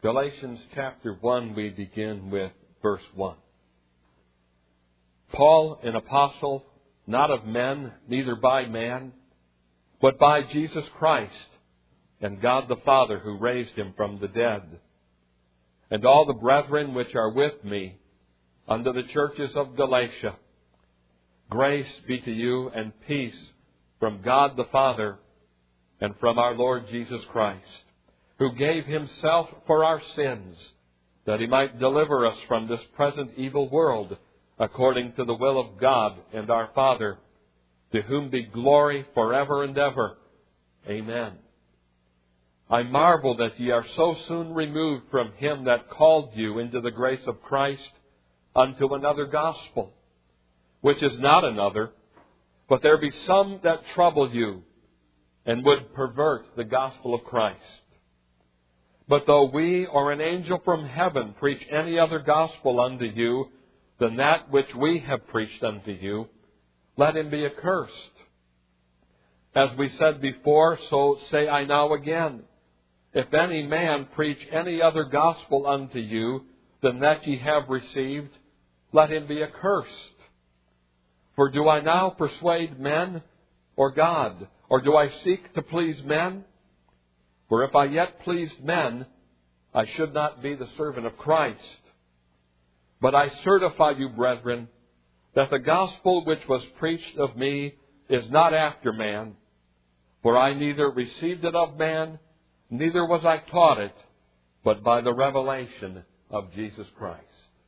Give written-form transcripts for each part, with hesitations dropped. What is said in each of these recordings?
Galatians chapter 1, we begin with verse 1. Paul, an apostle, not of men, neither by man, but by Jesus Christ, and God the Father who raised him from the dead, and all the brethren which are with me unto the churches of Galatia. Grace be to you and peace from God the Father and from our Lord Jesus Christ, who gave himself for our sins, that he might deliver us from this present evil world, according to the will of God and our Father, to whom be glory forever and ever. Amen. I marvel that ye are so soon removed from him that called you into the grace of Christ unto another gospel, which is not another, but there be some that trouble you, and would pervert the gospel of Christ. But though we or an angel from heaven preach any other gospel unto you than that which we have preached unto you, let him be accursed. As we said before, so say I now again. If any man preach any other gospel unto you than that ye have received, let him be accursed. For do I now persuade men or God? Or do I seek to please men? For if I yet pleased men, I should not be the servant of Christ. But I certify you, brethren, that the gospel which was preached of me is not after man. For I neither received it of man, neither was I taught it, but by the revelation of Jesus Christ.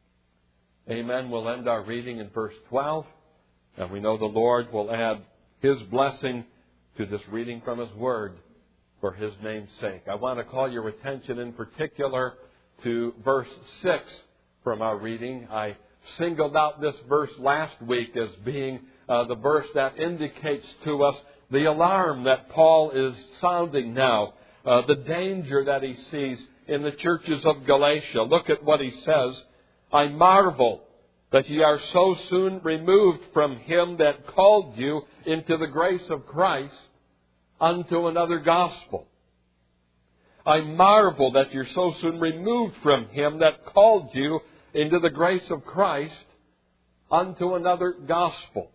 Amen. We'll end our reading in verse 12. And we know the Lord will add his blessing to this reading from his word for his name's sake. I want to call your attention in particular to verse 6 from our reading. I singled out this verse last week as being the verse that indicates to us the alarm that Paul is sounding now, the danger that he sees in the churches of Galatia. Look at what he says. I marvel that ye are so soon removed from him that called you into the grace of Christ unto another gospel. I marvel that you're so soon removed from him that called you into the grace of Christ unto another gospel.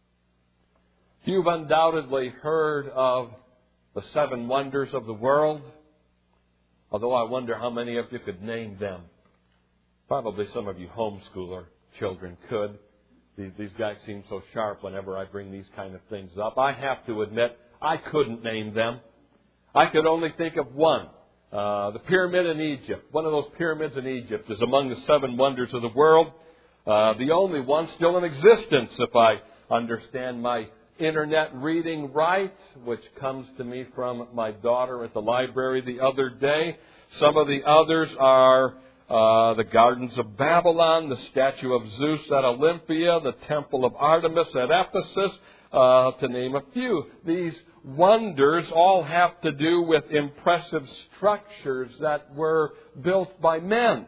You've undoubtedly heard of the 7 wonders of the world, although I wonder how many of you could name them. Probably some of you homeschooler children could. These guys seem so sharp whenever I bring these kind of things up. I have to admit, I couldn't name them. I could only think of one. The pyramid in Egypt. One of those pyramids in Egypt is among the 7 wonders of the world. The only one still in existence, if I understand my internet reading right, which comes to me from my daughter at the library the other day. Some of the others are the Gardens of Babylon, the statue of Zeus at Olympia, the Temple of Artemis at Ephesus, to name a few. These wonders all have to do with impressive structures that were built by men.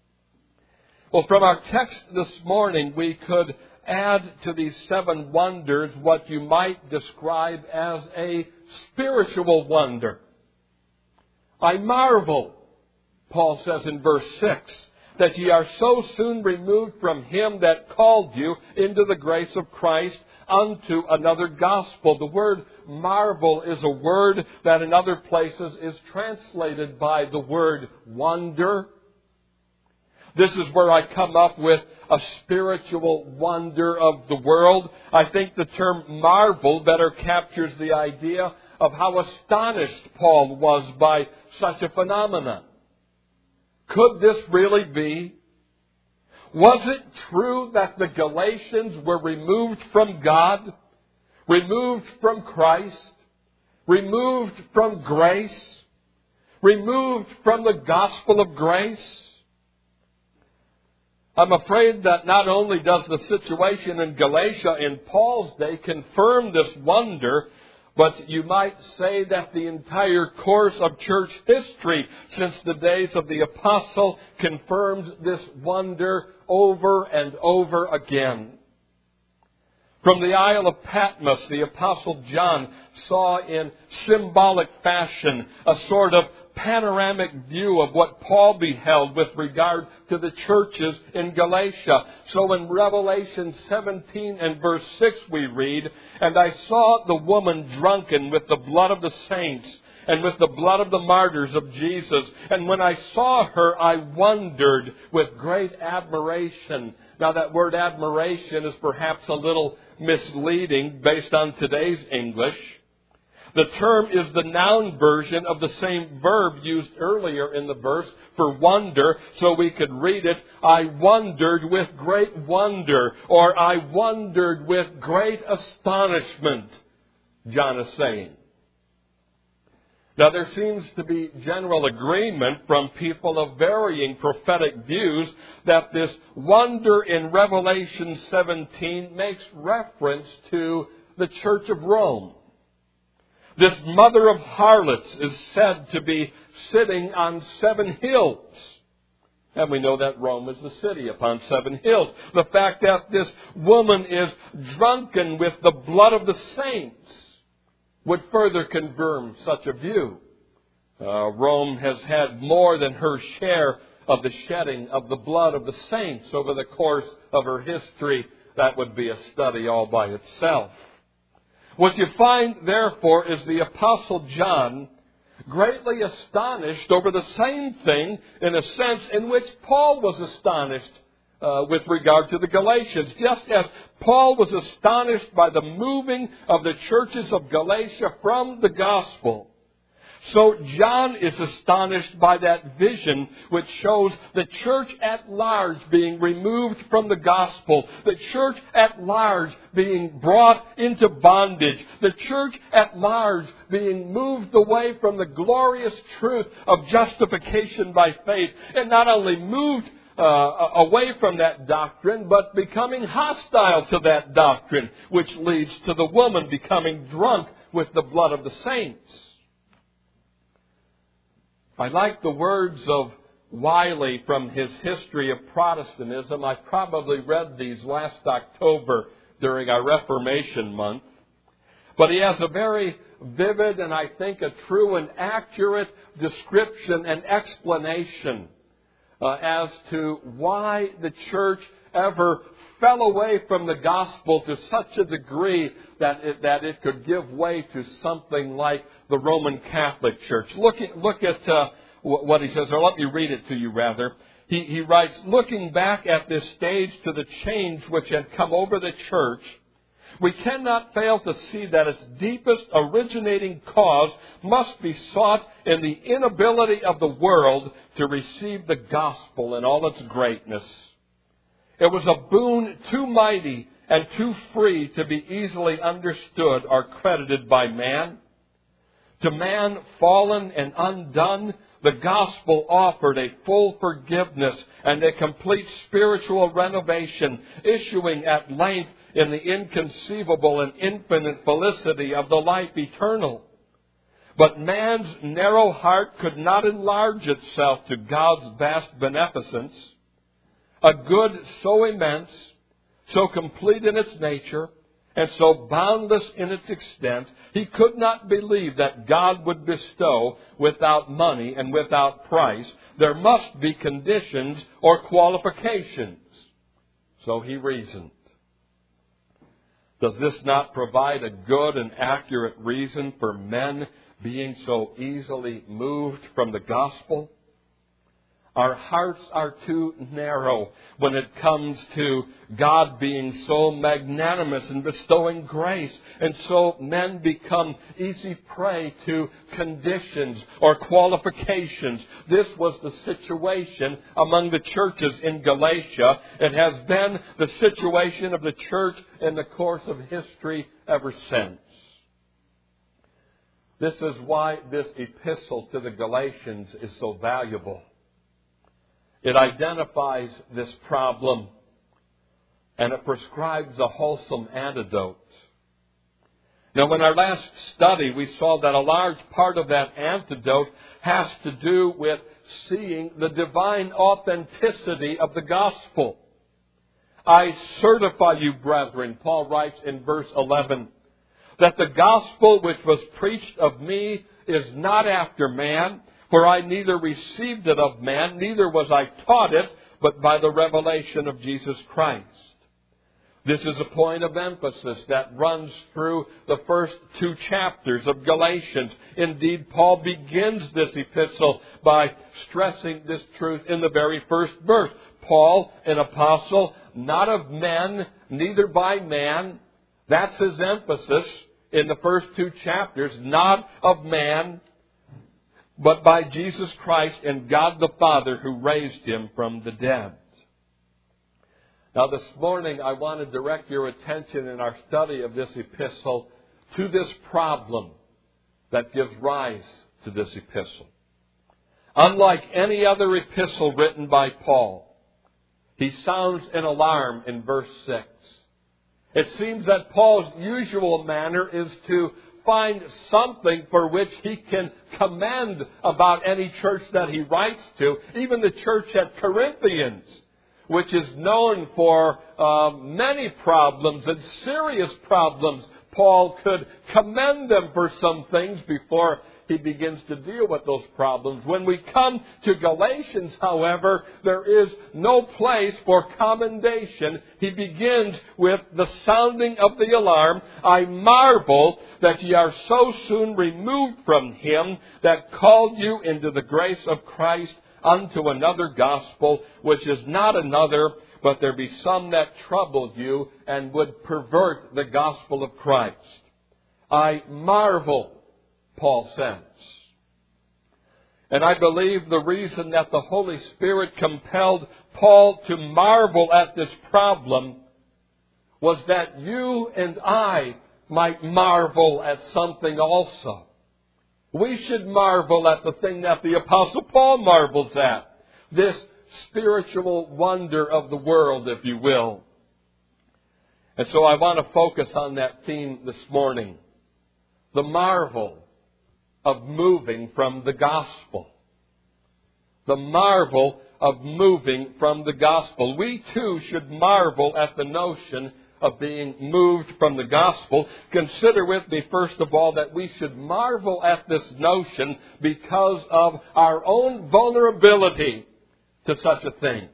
Well, from our text this morning, we could add to these 7 wonders what you might describe as a spiritual wonder. I marvel, Paul says in verse 6, that ye are so soon removed from him that called you into the grace of Christ unto another gospel. The word marvel is a word that in other places is translated by the word wonder. This is where I come up with a spiritual wonder of the world. I think the term marvel better captures the idea of how astonished Paul was by such a phenomenon. Could this really be? Was it true that the Galatians were removed from God, removed from Christ, removed from grace, removed from the gospel of grace? I'm afraid that not only does the situation in Galatia in Paul's day confirm this wonder, but you might say that the entire course of church history since the days of the apostle confirms this wonder over and over again. From the Isle of Patmos, the apostle John saw in symbolic fashion a sort of panoramic view of what Paul beheld with regard to the churches in Galatia. So in Revelation 17 and verse 6 we read, "And I saw the woman drunken with the blood of the saints and with the blood of the martyrs of Jesus. And when I saw her, I wondered with great admiration." Now that word admiration is perhaps a little misleading based on today's English. The term is the noun version of the same verb used earlier in the verse for wonder, so we could read it, "I wondered with great wonder," or "I wondered with great astonishment," John is saying. Now there seems to be general agreement from people of varying prophetic views that this wonder in Revelation 17 makes reference to the Church of Rome. This mother of harlots is said to be sitting on 7 hills. And we know that Rome is the city upon 7 hills. The fact that this woman is drunken with the blood of the saints would further confirm such a view. Rome has had more than her share of the shedding of the blood of the saints over the course of her history. That would be a study all by itself. What you find, therefore, is the Apostle John greatly astonished over the same thing in a sense in which Paul was astonished with regard to the Galatians. Just as Paul was astonished by the moving of the churches of Galatia from the gospel, so John is astonished by that vision which shows the church at large being removed from the gospel, the church at large being brought into bondage, the church at large being moved away from the glorious truth of justification by faith, and not only moved away from that doctrine, but becoming hostile to that doctrine, which leads to the woman becoming drunk with the blood of the saints. I like the words of Wiley from his History of Protestantism. I probably read these last October during our Reformation month. But he has a very vivid and I think a true and accurate description and explanation as to why the church ever fell away from the gospel to such a degree that it could give way to something like the Roman Catholic Church. Look at what he says, or let me read it to you rather. He writes, "Looking back at this stage to the change which had come over the church, we cannot fail to see that its deepest originating cause must be sought in the inability of the world to receive the gospel in all its greatness. It was a boon too mighty and too free to be easily understood or credited by man. To man fallen and undone, the gospel offered a full forgiveness and a complete spiritual renovation, issuing at length in the inconceivable and infinite felicity of the life eternal. But man's narrow heart could not enlarge itself to God's vast beneficence. A good so immense, so complete in its nature, and so boundless in its extent, he could not believe that God would bestow without money and without price. There must be conditions or qualifications." So he reasoned. Does this not provide a good and accurate reason for men being so easily moved from the gospel? Our hearts are too narrow when it comes to God being so magnanimous and bestowing grace. And so men become easy prey to conditions or qualifications. This was the situation among the churches in Galatia. It has been the situation of the church in the course of history ever since. This is why this epistle to the Galatians is so valuable. It identifies this problem and it prescribes a wholesome antidote. Now, in our last study, we saw that a large part of that antidote has to do with seeing the divine authenticity of the gospel. "I certify you, brethren," Paul writes in verse 11, "that the gospel which was preached of me is not after man. For I neither received it of man, neither was I taught it, but by the revelation of Jesus Christ. This is a point of emphasis that runs through the first 2 chapters of Galatians. Indeed, Paul begins this epistle by stressing this truth in the very first verse. Paul, an apostle, not of men, neither by man. That's his emphasis in the first 2 chapters. Not of man, but by Jesus Christ and God the Father who raised him from the dead. Now this morning I want to direct your attention in our study of this epistle to this problem that gives rise to this epistle. Unlike any other epistle written by Paul, he sounds an alarm in verse 6. It seems that Paul's usual manner is to find something for which he can commend about any church that he writes to, even the church at Corinthians, which is known for many problems and serious problems. Paul could commend them for some things before he begins to deal with those problems. When we come to Galatians, however, there is no place for commendation. He begins with the sounding of the alarm. I marvel that ye are so soon removed from him that called you into the grace of Christ unto another gospel, which is not another, but there be some that troubled you and would pervert the gospel of Christ. I marvel, Paul says. And I believe the reason that the Holy Spirit compelled Paul to marvel at this problem was that you and I might marvel at something also. We should marvel at the thing that the Apostle Paul marvels at. This spiritual wonder of the world, if you will. And so I want to focus on that theme this morning. The marvel of moving from the gospel. The marvel of moving from the gospel. We too should marvel at the notion of being moved from the gospel. Consider with me, first of all, that we should marvel at this notion because of our own vulnerability to such a thing.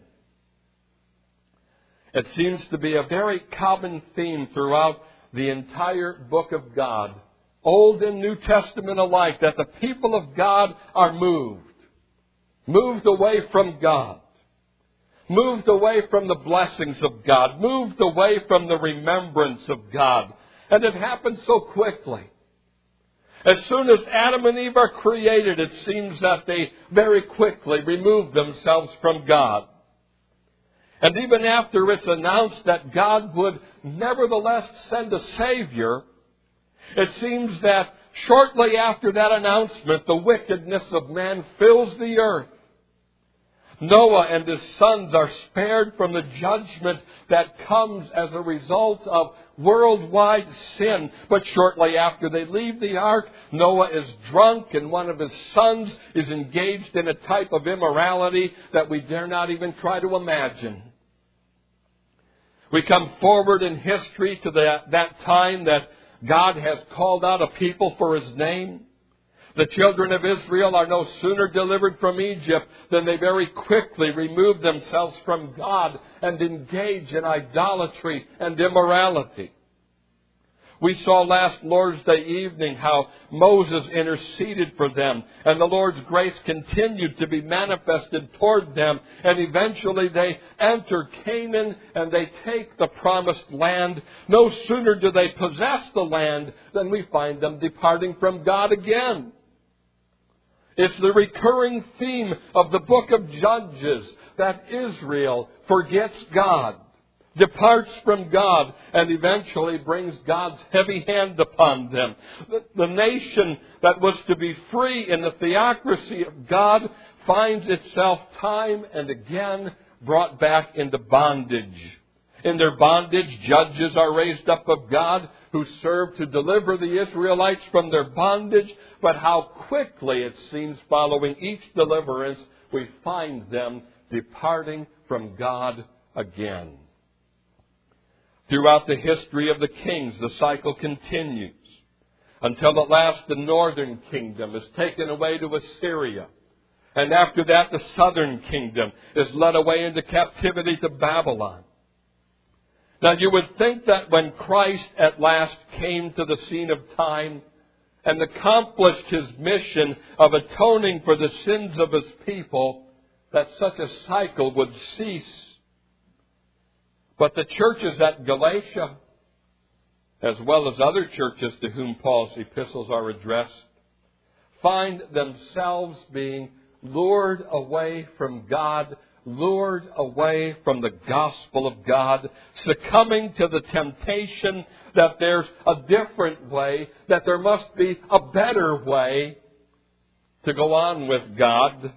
It seems to be a very common theme throughout the entire book of God, Old and New Testament alike, that the people of God are moved away from God. Moved away from the blessings of God. Moved away from the remembrance of God. And it happens so quickly. As soon as Adam and Eve are created, it seems that they very quickly remove themselves from God. And even after it's announced that God would nevertheless send a Savior, it seems that shortly after that announcement, the wickedness of man fills the earth. Noah and his sons are spared from the judgment that comes as a result of worldwide sin. But shortly after they leave the ark, Noah is drunk and one of his sons is engaged in a type of immorality that we dare not even try to imagine. We come forward in history to that time that God has called out a people for His name. The children of Israel are no sooner delivered from Egypt than they very quickly remove themselves from God and engage in idolatry and immorality. We saw last Lord's Day evening how Moses interceded for them, and the Lord's grace continued to be manifested toward them, and eventually they enter Canaan and they take the promised land. No sooner do they possess the land than we find them departing from God again. It's the recurring theme of the book of Judges that Israel forgets God, departs from God, and eventually brings God's heavy hand upon them. The nation that was to be free in the theocracy of God finds itself time and again brought back into bondage. In their bondage, judges are raised up of God who serve to deliver the Israelites from their bondage. But how quickly, it seems, following each deliverance, we find them departing from God again. Throughout the history of the kings, the cycle continues until at last the northern kingdom is taken away to Assyria. And after that, the southern kingdom is led away into captivity to Babylon. Now, you would think that when Christ at last came to the scene of time and accomplished His mission of atoning for the sins of His people, that such a cycle would cease. But the churches at Galatia, as well as other churches to whom Paul's epistles are addressed, find themselves being lured away from God, lured away from the gospel of God, succumbing to the temptation that there's a different way, that there must be a better way to go on with God.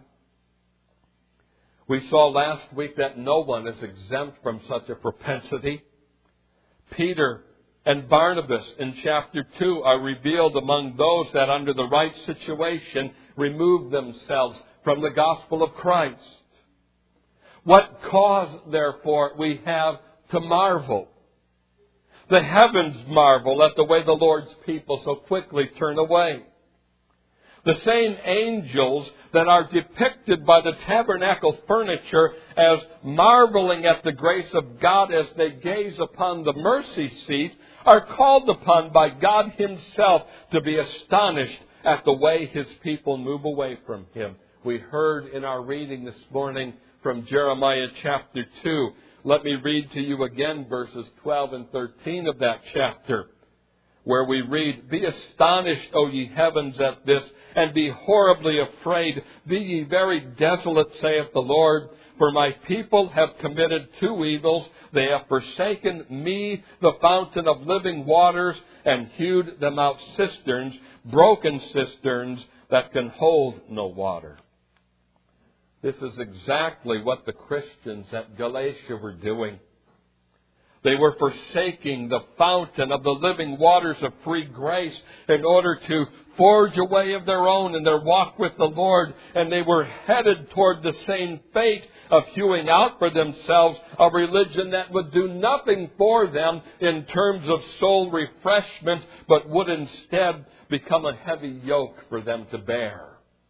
We saw last week that no one is exempt from such a propensity. Peter and Barnabas in chapter 2 are revealed among those that under the right situation remove themselves from the gospel of Christ. What cause, therefore, we have to marvel? The heavens marvel at the way the Lord's people so quickly turn away. The same angels that are depicted by the tabernacle furniture as marveling at the grace of God as they gaze upon the mercy seat are called upon by God Himself to be astonished at the way His people move away from Him. We heard in our reading this morning from Jeremiah chapter 2. Let me read to you again verses 12 and 13 of that chapter, where we read, "Be astonished, O ye heavens, at this, and be horribly afraid. Be ye very desolate, saith the Lord. For my people have committed two evils. They have forsaken me, the fountain of living waters, and hewed them out cisterns, broken cisterns that can hold no water." This is exactly what the Christians at Galatia were doing. They were forsaking the fountain of the living waters of free grace in order to forge a way of their own in their walk with the Lord. And they were headed toward the same fate of hewing out for themselves a religion that would do nothing for them in terms of soul refreshment, but would instead become a heavy yoke for them to bear.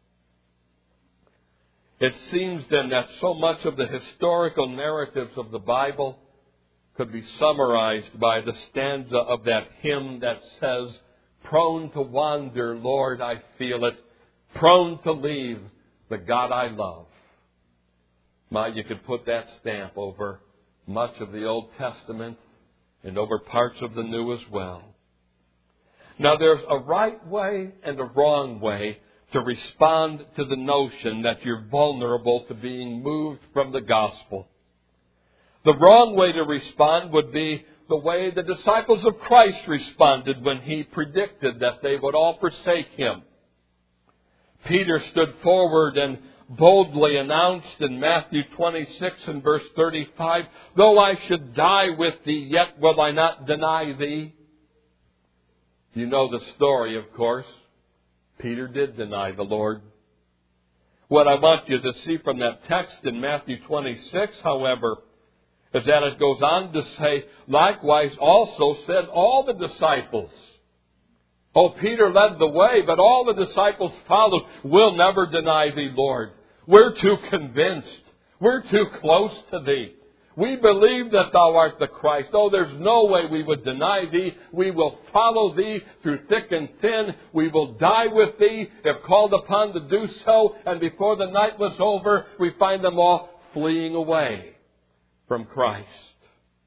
It seems then that so much of the historical narratives of the Bible could be summarized by the stanza of that hymn that says, "Prone to wander, Lord, I feel it, prone to leave the God I love." You could put that stamp over much of the Old Testament and over parts of the New as well. Now, there's a right way and a wrong way to respond to the notion that you're vulnerable to being moved from the gospel. The wrong way to respond would be the way the disciples of Christ responded when He predicted that they would all forsake Him. Peter stood forward and boldly announced in Matthew 26 and verse 35, "Though I should die with Thee, yet will I not deny Thee." You know the story, of course. Peter did deny the Lord. What I want you to see from that text in Matthew 26, however, is that it goes on to say, likewise also said all the disciples. Oh, Peter led the way, but all the disciples followed. "We'll never deny Thee, Lord. We're too convinced. We're too close to Thee. We believe that Thou art the Christ. Oh, there's no way we would deny Thee. We will follow Thee through thick and thin. We will die with Thee if called upon to do so." And before the night was over, we find them all fleeing away from Christ.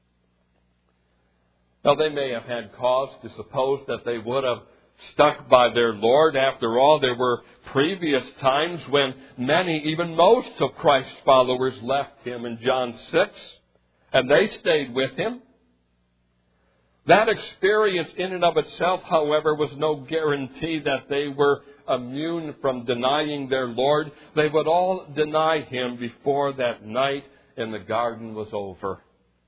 Now, they may have had cause to suppose that they would have stuck by their Lord. After all, there were previous times when many, even most of Christ's followers left Him in John 6, and they stayed with Him. That experience in and of itself, however, was no guarantee that they were immune from denying their Lord. They would all deny Him before that night in the garden was over.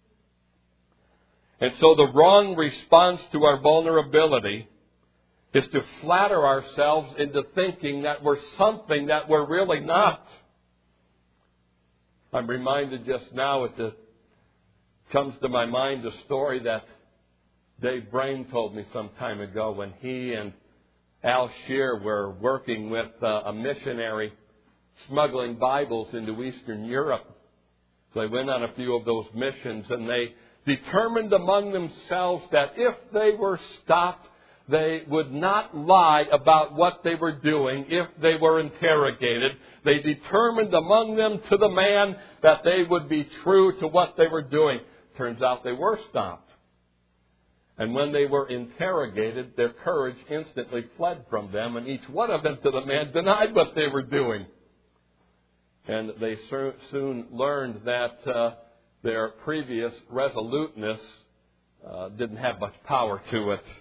And so the wrong response to our vulnerability is to flatter ourselves into thinking that we're something that we're really not. I'm reminded just now, it comes to my mind a story that Dave Brain told me some time ago when he and Al Shear were working with a missionary smuggling Bibles into Eastern Europe. They went on a few of those missions, and they determined among themselves that if they were stopped, they would not lie about what they were doing if they were interrogated. They determined among them to the man that they would be true to what they were doing. Turns out they were stopped. And when they were interrogated, their courage instantly fled from them, and each one of them to the man denied what they were doing. And they soon learned that their previous resoluteness didn't have much power to it.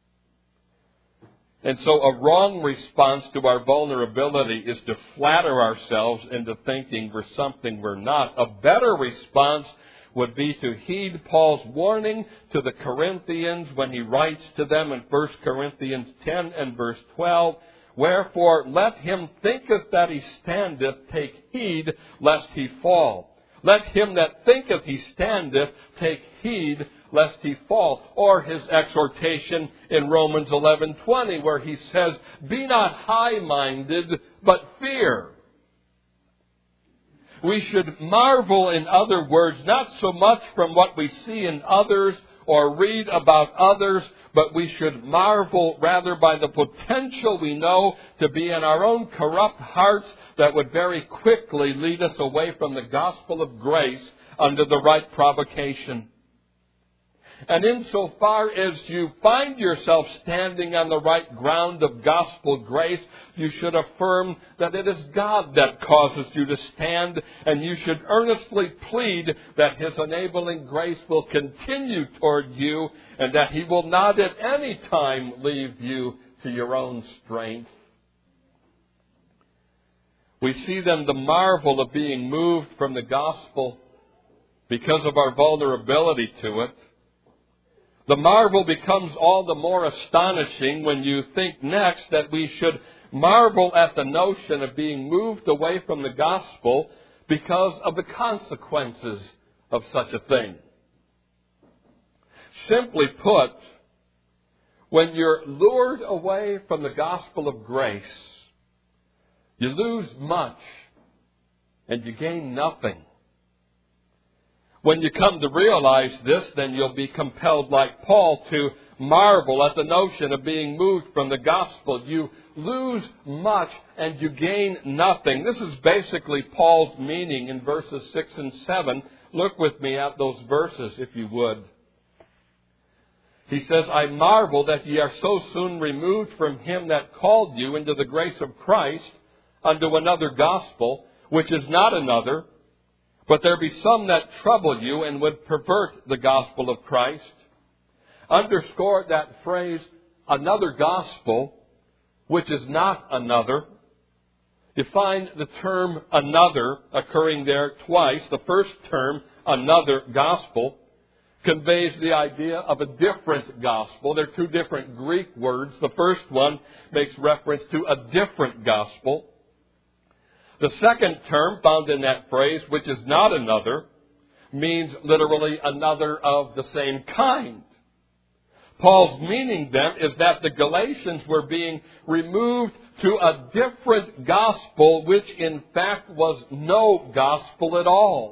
And so a wrong response to our vulnerability is to flatter ourselves into thinking we're something we're not. A better response would be to heed Paul's warning to the Corinthians when he writes to them in 1 Corinthians 10 and verse 12, "Wherefore let him thinketh that he standeth, take heed lest he fall. Let him that thinketh he standeth take heed lest he fall." Or his exhortation in Romans 11:20, where he says, "Be not high-minded, but fear." We should marvel, in other words, not so much from what we see in others or read about others, but we should marvel rather by the potential we know to be in our own corrupt hearts that would very quickly lead us away from the gospel of grace under the right provocation. And insofar as you find yourself standing on the right ground of gospel grace, you should affirm that it is God that causes you to stand, and you should earnestly plead that His enabling grace will continue toward you, and that He will not at any time leave you to your own strength. We see then the marvel of being moved from the gospel because of our vulnerability to it. The marvel becomes all the more astonishing when you think next that we should marvel at the notion of being moved away from the gospel because of the consequences of such a thing. Simply put, when you're lured away from the gospel of grace, you lose much and you gain nothing. When you come to realize this, then you'll be compelled, like Paul, to marvel at the notion of being moved from the gospel. You lose much and you gain nothing. This is basically Paul's meaning in verses 6 and 7. Look with me at those verses, if you would. He says, "I marvel that ye are so soon removed from him that called you into the grace of Christ unto another gospel, which is not another. But there be some that trouble you and would pervert the gospel of Christ." Underscore that phrase, another gospel, which is not another. You find the term another occurring there twice. The first term, another gospel, conveys the idea of a different gospel. They're two different Greek words. The first one makes reference to a different gospel. The second term found in that phrase, which is not another, means literally another of the same kind. Paul's meaning then is that the Galatians were being removed to a different gospel, which in fact was no gospel at all.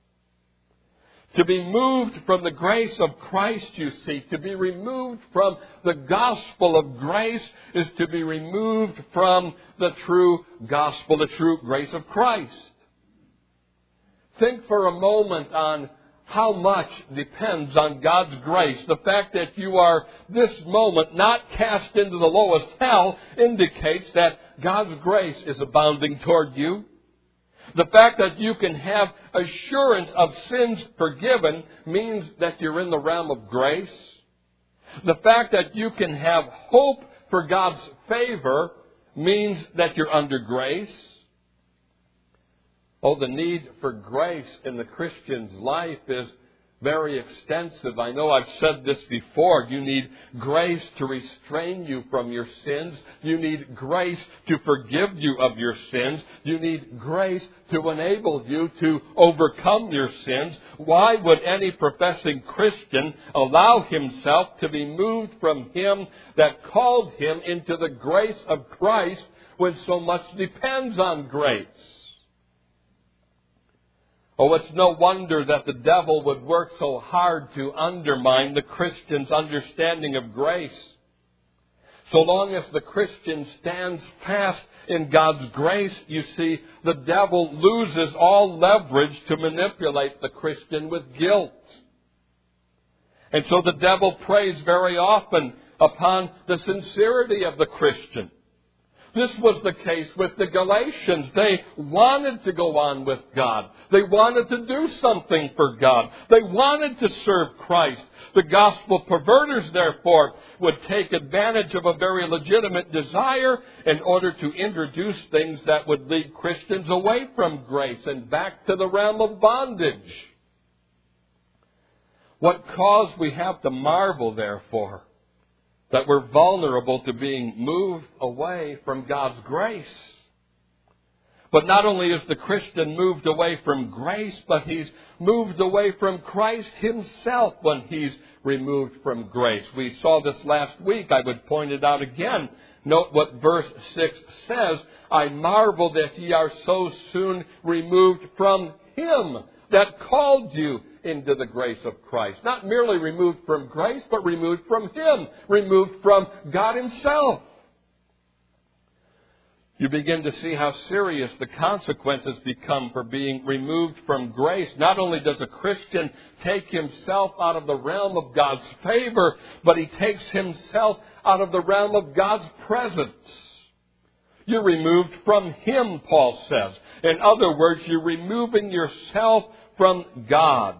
To be moved from the grace of Christ, you see, to be removed from the gospel of grace is to be removed from the true gospel, the true grace of Christ. Think for a moment on how much depends on God's grace. The fact that you are this moment not cast into the lowest hell indicates that God's grace is abounding toward you. The fact that you can have assurance of sins forgiven means that you're in the realm of grace. The fact that you can have hope for God's favor means that you're under grace. Oh, the need for grace in the Christian's life is very extensive. I know I've said this before. You need grace to restrain you from your sins. You need grace to forgive you of your sins. You need grace to enable you to overcome your sins. Why would any professing Christian allow himself to be moved from Him that called him into the grace of Christ when so much depends on grace. Oh, it's no wonder that the devil would work so hard to undermine the Christian's understanding of grace. So long as the Christian stands fast in God's grace, you see, the devil loses all leverage to manipulate the Christian with guilt. And so the devil preys very often upon the sincerity of the Christian. This was the case with the Galatians. They wanted to go on with God. They wanted to do something for God. They wanted to serve Christ. The gospel perverters, therefore, would take advantage of a very legitimate desire in order to introduce things that would lead Christians away from grace and back to the realm of bondage. What cause we have to marvel, therefore, that we're vulnerable to being moved away from God's grace. But not only is the Christian moved away from grace, but he's moved away from Christ himself when he's removed from grace. We saw this last week. I would point it out again. Note what verse 6 says. I marvel that ye are so soon removed from him that called you into the grace of Christ. Not merely removed from grace, but removed from him, removed from God himself. You begin to see how serious the consequences become for being removed from grace. Not only does a Christian take himself out of the realm of God's favor, but he takes himself out of the realm of God's presence. You're removed from him, Paul says. In other words, you're removing yourself from God.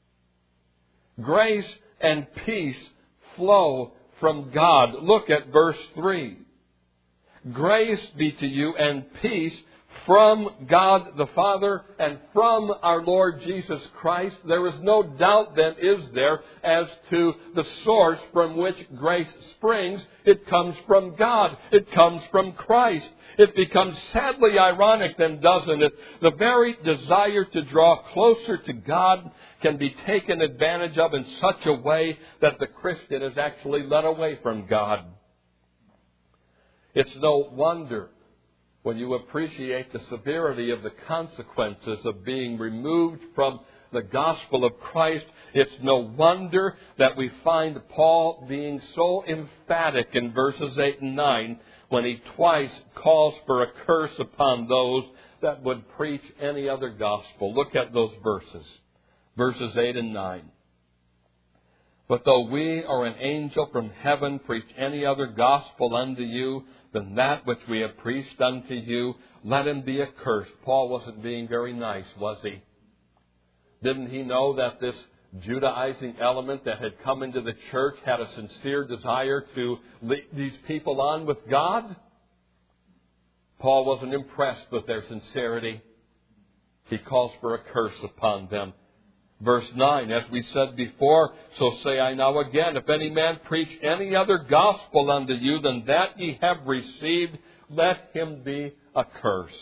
Grace and peace flow from God. Look at verse 3. Grace be to you and peace from God the Father and from our Lord Jesus Christ. There is no doubt then, is there, as to the source from which grace springs. It comes from God. It comes from Christ. It becomes sadly ironic then, doesn't it? The very desire to draw closer to God can be taken advantage of in such a way that the Christian is actually led away from God. It's no wonder, when you appreciate the severity of the consequences of being removed from the gospel of Christ, it's no wonder that we find Paul being so emphatic in verses 8 and 9 when he twice calls for a curse upon those that would preach any other gospel. Look at those verses. Verses 8 and 9. But though we or an angel from heaven preach any other gospel unto you than that which we have preached unto you, let him be accursed. Paul wasn't being very nice, was he? Didn't he know that this Judaizing element that had come into the church had a sincere desire to lead these people on with God? Paul wasn't impressed with their sincerity. He calls for a curse upon them. Verse 9, as we said before, so say I now again, if any man preach any other gospel unto you than that ye have received, let him be accursed.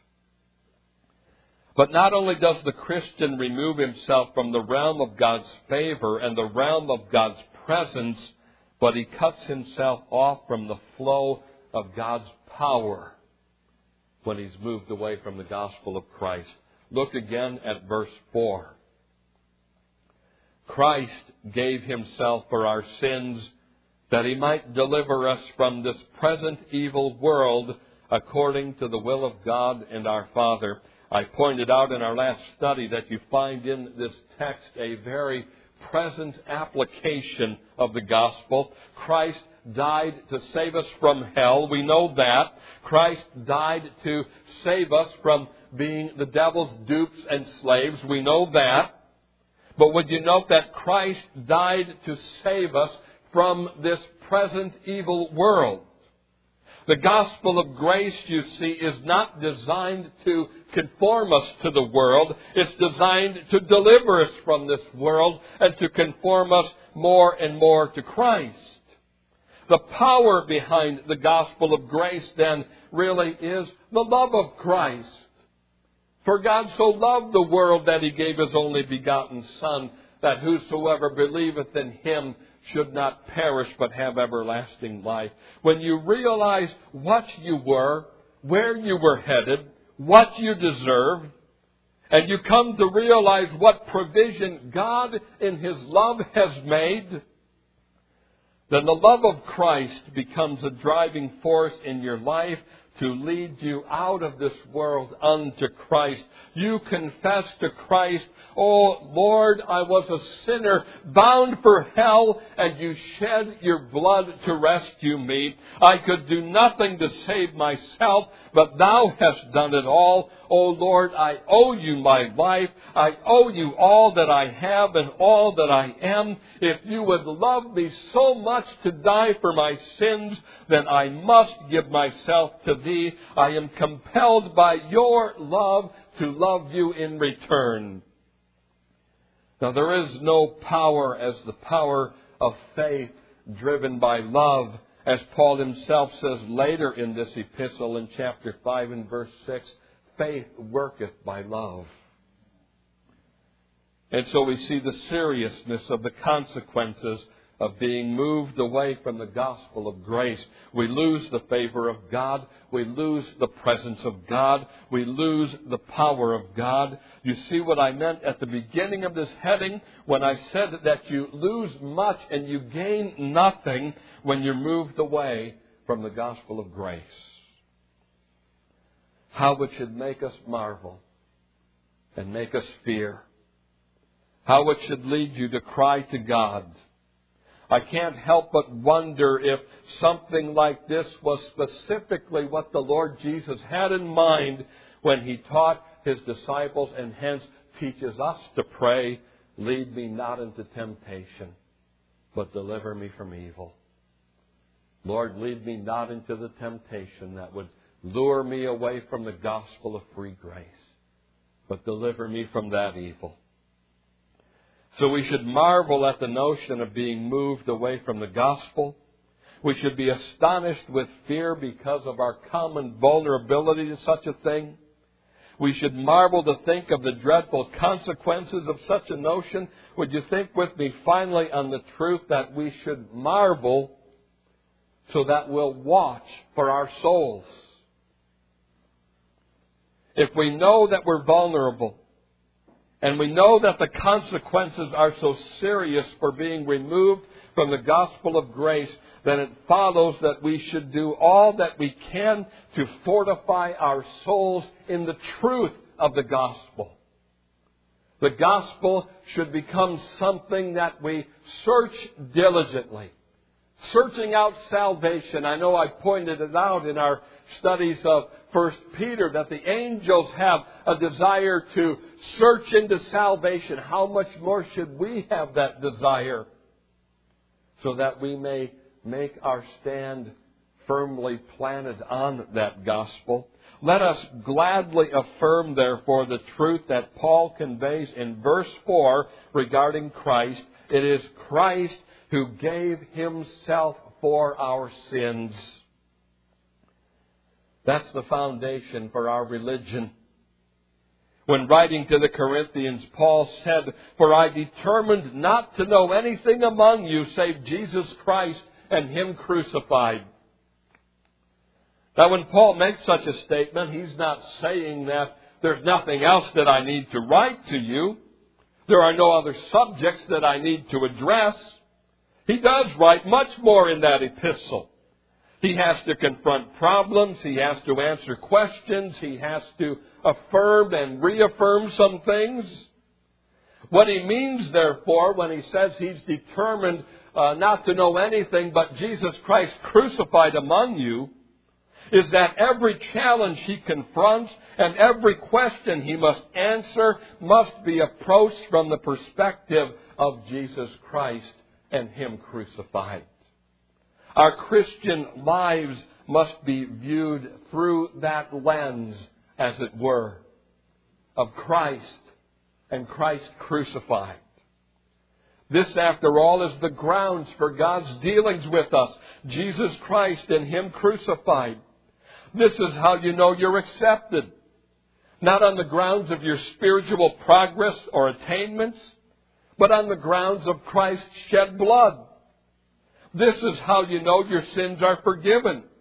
But not only does the Christian remove himself from the realm of God's favor and the realm of God's presence, but he cuts himself off from the flow of God's power when he's moved away from the gospel of Christ. Look again at verse 4. Christ gave himself for our sins that he might deliver us from this present evil world according to the will of God and our Father. I pointed out in our last study that you find in this text a very present application of the gospel. Christ died to save us from hell. We know that. Christ died to save us from being the devil's dupes and slaves. We know that. But would you note that Christ died to save us from this present evil world? The gospel of grace, you see, is not designed to conform us to the world. It's designed to deliver us from this world and to conform us more and more to Christ. The power behind the gospel of grace, then, really is the love of Christ. For God so loved the world that he gave his only begotten Son, that whosoever believeth in him should not perish but have everlasting life. When you realize what you were where you were headed, what you deserve, and you come to realize what provision God in His love has made, then the love of Christ becomes a driving force in your life to lead you out of this world unto Christ. You confess to Christ, "Oh Lord, I was a sinner bound for hell, and you shed your blood to rescue me. I could do nothing to save myself, but thou hast done it all. Oh Lord, I owe you my life. I owe you all that I have and all that I am. If you would love me so much to die for my sins, then I must give myself to thee. I am compelled by your love to love you in return." Now there is no power as the power of faith driven by love, as Paul himself says later in this epistle in chapter 5 and verse 6, faith worketh by love. And so we see the seriousness of the consequences of being moved away from the gospel of grace. We lose the favor of God. We lose the presence of God. We lose the power of God. You see what I meant at the beginning of this heading when I said that you lose much and you gain nothing when you're moved away from the gospel of grace. How it should make us marvel and make us fear. How it should lead you to cry to God. I can't help but wonder if something like this was specifically what the Lord Jesus had in mind when He taught His disciples and hence teaches us to pray, "Lead me not into temptation, but deliver me from evil." Lord, lead me not into the temptation that would lure me away from the gospel of free grace, but deliver me from that evil. So we should marvel at the notion of being moved away from the gospel. We should be astonished with fear because of our common vulnerability to such a thing. We should marvel to think of the dreadful consequences of such a notion. Would you think with me finally on the truth that we should marvel so that we'll watch for our souls? If we know that we're vulnerable, and we know that the consequences are so serious for being removed from the gospel of grace, then it follows that we should do all that we can to fortify our souls in the truth of the gospel. The gospel should become something that we search diligently. Searching out salvation. I know I pointed it out in our studies of 1 Peter that the angels have a desire to search into salvation. How much more should we have that desire so that we may make our stand firmly planted on that gospel? Let us gladly affirm, therefore, the truth that Paul conveys in verse 4 regarding Christ. It is Christ who gave Himself for our sins. That's the foundation for our religion. When writing to the Corinthians, Paul said, "For I determined not to know anything among you save Jesus Christ and Him crucified." Now, when Paul makes such a statement, he's not saying that there's nothing else that I need to write to you. There are no other subjects that I need to address. He does write much more in that epistle. He has to confront problems. He has to answer questions. He has to affirm and reaffirm some things. What he means, therefore, when he says he's determined not to know anything but Jesus Christ crucified among you, is that every challenge he confronts and every question he must answer must be approached from the perspective of Jesus Christ and Him crucified. Our Christian lives must be viewed through that lens, as it were, of Christ and Christ crucified. This, after all, is the grounds for God's dealings with us. Jesus Christ and Him crucified. This is how you know you're accepted. Not on the grounds of your spiritual progress or attainments, but on the grounds of Christ's shed blood. This is how you know your sins are forgiven.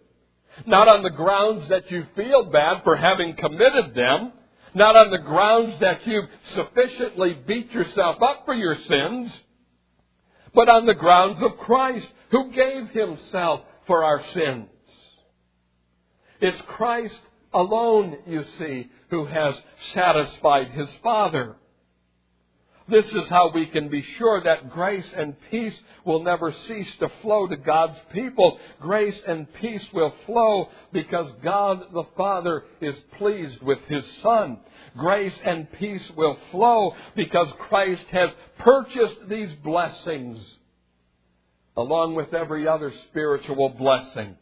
Not on the grounds that you feel bad for having committed them. Not on the grounds that you've sufficiently beat yourself up for your sins. But on the grounds of Christ, who gave Himself for our sins. It's Christ alone, you see, who has satisfied His Father. This is how we can be sure that grace and peace will never cease to flow to God's people. Grace and peace will flow because God the Father is pleased with His Son. Grace and peace will flow because Christ has purchased these blessings along with every other spiritual blessing.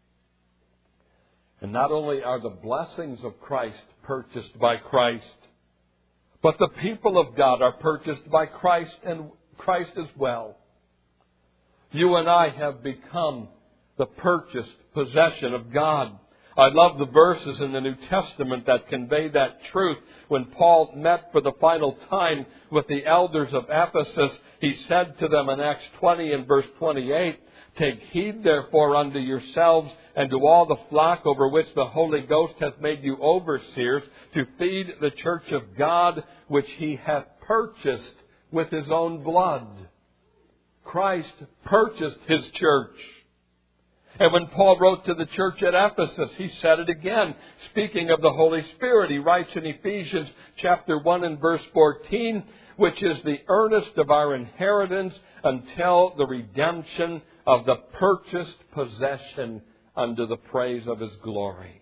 And not only are the blessings of Christ purchased by Christ, but the people of God are purchased by Christ and Christ as well. You and I have become the purchased possession of God. I love the verses in the New Testament that convey that truth. When Paul met for the final time with the elders of Ephesus, he said to them in Acts 20 and verse 28, "Take heed therefore unto yourselves and to all the flock over which the Holy Ghost hath made you overseers, to feed the church of God, which He hath purchased with His own blood." Christ purchased His church. And when Paul wrote to the church at Ephesus, he said it again, speaking of the Holy Spirit. He writes in Ephesians chapter 1 and verse 14, "which is the earnest of our inheritance until the redemption of the purchased possession unto the praise of His glory."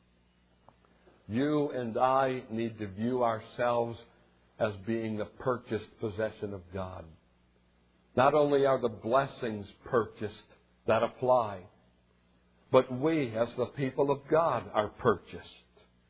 You and I need to view ourselves as being the purchased possession of God. Not only are the blessings purchased that apply, but we as the people of God are purchased.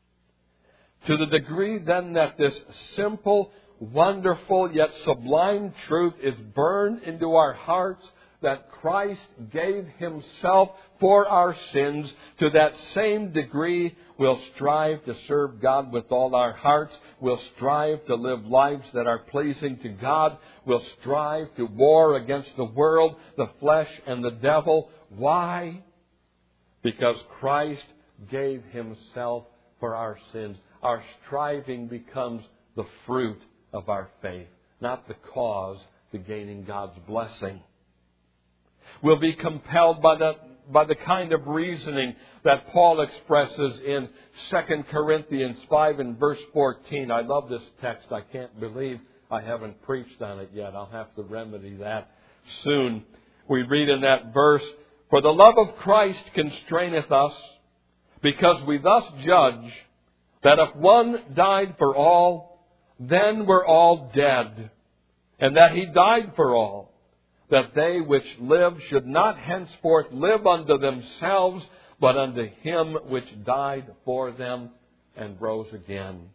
To the degree then that this simple, wonderful, yet sublime truth is burned into our hearts, that Christ gave Himself for our sins, to that same degree we'll strive to serve God with all our hearts. We'll strive to live lives that are pleasing to God. We'll strive to war against the world, the flesh, and the devil. Why? Because Christ gave Himself for our sins. Our striving becomes the fruit of our faith, not the cause to gaining God's blessing. We'll be compelled by the kind of reasoning that Paul expresses in 2 Corinthians 5 and verse 14. I love this text. I can't believe I haven't preached on it yet. I'll have to remedy that soon. We read in that verse, "For the love of Christ constraineth us, because we thus judge that if one died for all, then we're all dead, and that He died for all, that they which live should not henceforth live unto themselves, but unto Him which died for them and rose again."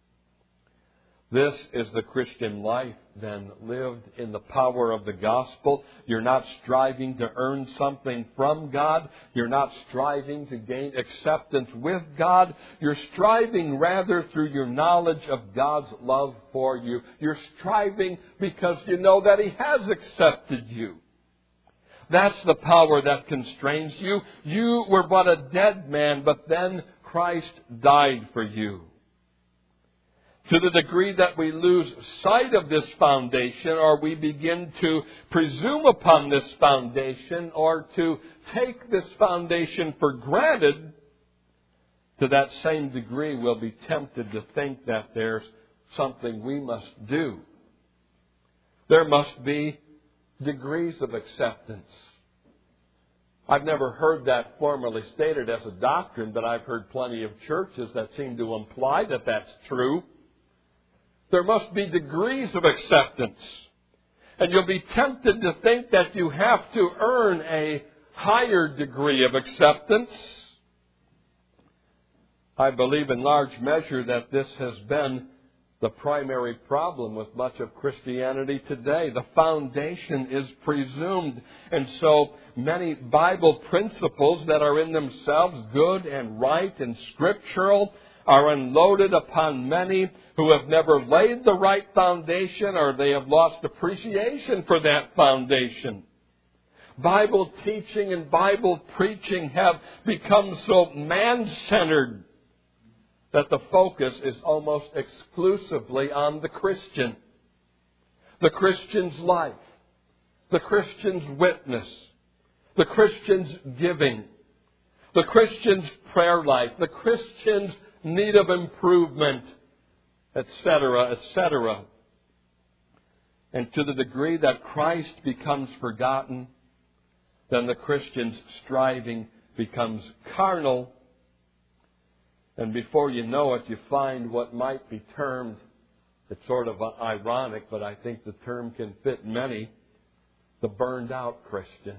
This is the Christian life, then, lived in the power of the gospel. You're not striving to earn something from God. You're not striving to gain acceptance with God. You're striving rather through your knowledge of God's love for you. You're striving because you know that He has accepted you. That's the power that constrains you. You were but a dead man, but then Christ died for you. To the degree that we lose sight of this foundation, or we begin to presume upon this foundation, or to take this foundation for granted, to that same degree we'll be tempted to think that there's something we must do. There must be degrees of acceptance. I've never heard that formally stated as a doctrine, but I've heard plenty of churches that seem to imply that that's true. There must be degrees of acceptance. And you'll be tempted to think that you have to earn a higher degree of acceptance. I believe in large measure that this has been the primary problem with much of Christianity today. The foundation is presumed. And so many Bible principles that are in themselves good and right and scriptural are unloaded upon many who have never laid the right foundation, or they have lost appreciation for that foundation. Bible teaching and Bible preaching have become so man-centered that the focus is almost exclusively on the Christian. The Christian's life, the Christian's witness, the Christian's giving, the Christian's prayer life, the Christian's need of improvement, etc., etc. And to the degree that Christ becomes forgotten, then the Christian's striving becomes carnal. And before you know it, you find what might be termed, it's sort of ironic, but I think the term can fit many, the burned out Christian.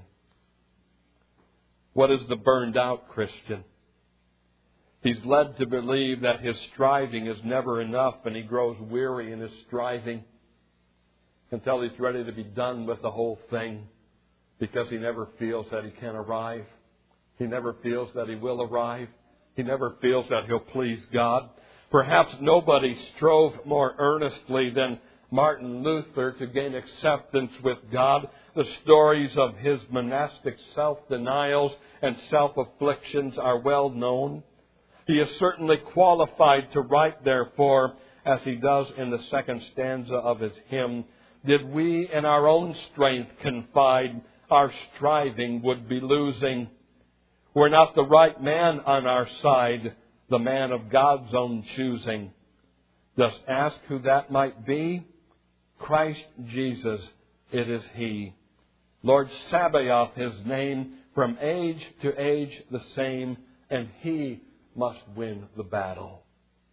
What is the burned out Christian? He's led to believe that his striving is never enough, and he grows weary in his striving until he's ready to be done with the whole thing, because he never feels that he can arrive. He never feels that he will arrive. He never feels that he'll please God. Perhaps nobody strove more earnestly than Martin Luther to gain acceptance with God. The stories of his monastic self-denials and self-afflictions are well known. He is certainly qualified to write, therefore, as he does in the second stanza of his hymn, "Did we in our own strength confide, our striving would be losing. Were not the right man on our side, the man of God's own choosing. Dost ask who that might be? Christ Jesus, it is He. Lord Sabaoth His name, from age to age the same, and He must win the battle."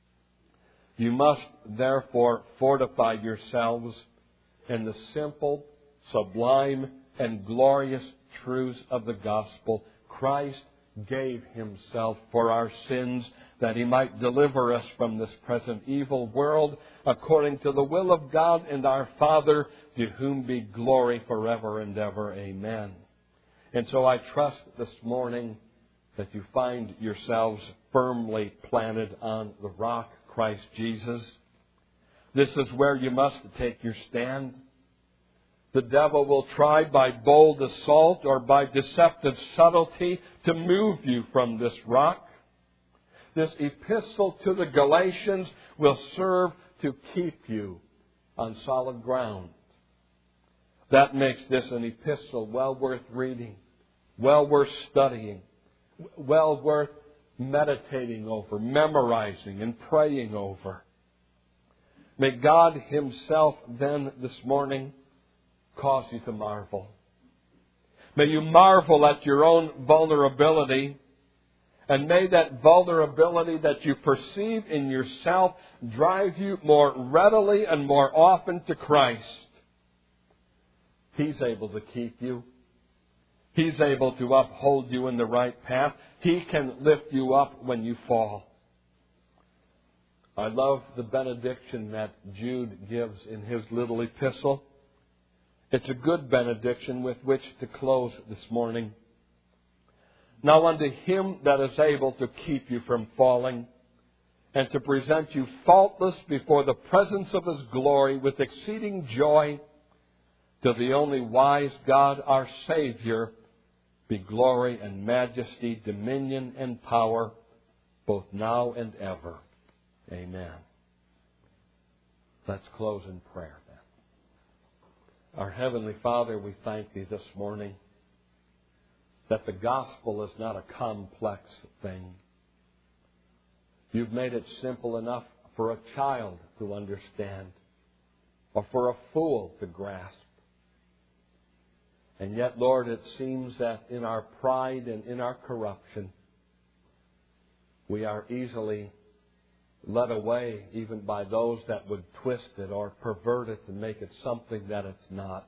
You must therefore fortify yourselves in the simple, sublime, and glorious truths of the gospel. Christ gave Himself for our sins, that He might deliver us from this present evil world, according to the will of God and our Father, to whom be glory forever and ever. Amen. And so I trust this morning that you find yourselves firmly planted on the rock, Christ Jesus. This is where you must take your stand. The devil will try by bold assault or by deceptive subtlety to move you from this rock. This epistle to the Galatians will serve to keep you on solid ground. That makes this an epistle well worth reading, well worth studying, well worth meditating over, memorizing, and praying over. May God Himself then this morning cause you to marvel. May you marvel at your own vulnerability, and may that vulnerability that you perceive in yourself drive you more readily and more often to Christ. He's able to keep you. He's able to uphold you in the right path. He can lift you up when you fall. I love the benediction that Jude gives in his little epistle. It's a good benediction with which to close this morning. Now unto Him that is able to keep you from falling, and to present you faultless before the presence of His glory with exceeding joy, to the only wise God our Savior, be glory and majesty, dominion and power, both now and ever. Amen. Let's close in prayer then. Our Heavenly Father, we thank Thee this morning that the gospel is not a complex thing. You've made it simple enough for a child to understand, or for a fool to grasp. And yet, Lord, it seems that in our pride and in our corruption, we are easily led away even by those that would twist it or pervert it and make it something that it's not.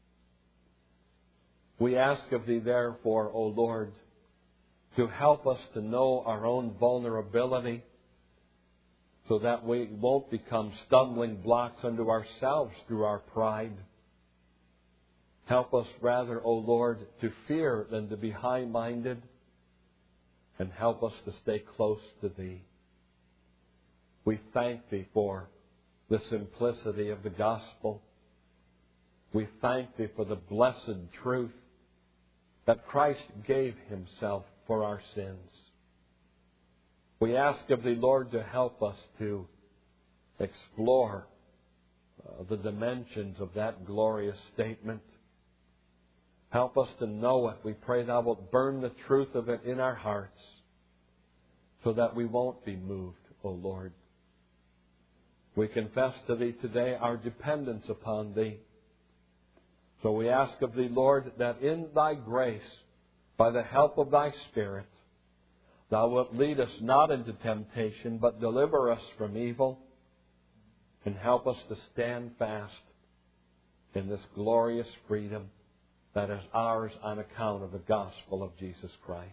We ask of Thee, therefore, O Lord, to help us to know our own vulnerability so that we won't become stumbling blocks unto ourselves through our pride. Help us rather, O Lord, to fear than to be high-minded, and help us to stay close to Thee. We thank Thee for the simplicity of the gospel. We thank Thee for the blessed truth that Christ gave himself for our sins. We ask of Thee, Lord, to help us to explore the dimensions of that glorious statement. Help us to know it. We pray Thou wilt burn the truth of it in our hearts so that we won't be moved, O Lord. We confess to Thee today our dependence upon Thee. So we ask of Thee, Lord, that in Thy grace, by the help of Thy Spirit, Thou wilt lead us not into temptation, but deliver us from evil, and help us to stand fast in this glorious freedom that is ours on account of the gospel of Jesus Christ.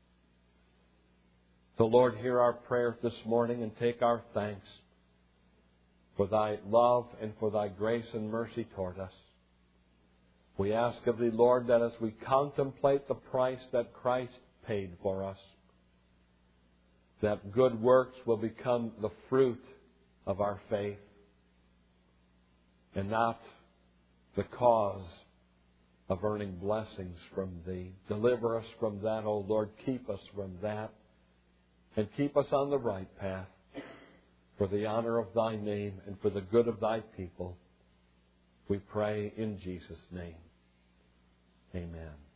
So, Lord, hear our prayer this morning and take our thanks for Thy love and for Thy grace and mercy toward us. We ask of Thee, Lord, that as we contemplate the price that Christ paid for us, that good works will become the fruit of our faith and not the cause of earning blessings from Thee. Deliver us from that, O Lord. Keep us from that. And keep us on the right path for the honor of Thy name and for the good of Thy people. We pray in Jesus' name. Amen.